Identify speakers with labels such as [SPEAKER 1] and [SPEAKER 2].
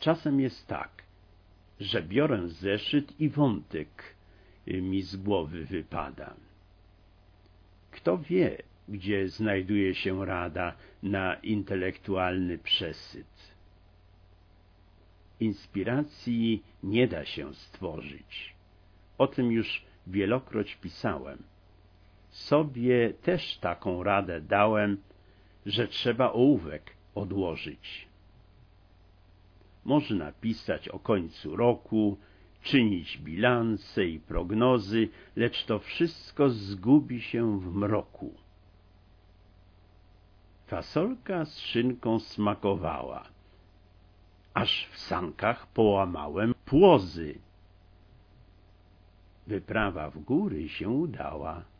[SPEAKER 1] Czasem jest tak, że biorę zeszyt i wątek mi z głowy wypada. Kto wie, gdzie znajduje się rada na intelektualny przesyt. Inspiracji nie da się stworzyć. O tym już wielokroć pisałem. Sobie też taką radę dałem, że trzeba ołówek odłożyć. Można pisać o końcu roku, czynić bilanse i prognozy, lecz to wszystko zgubi się w mroku. Fasolka z szynką smakowała, aż w sankach połamałem płozy. Wyprawa w góry się udała.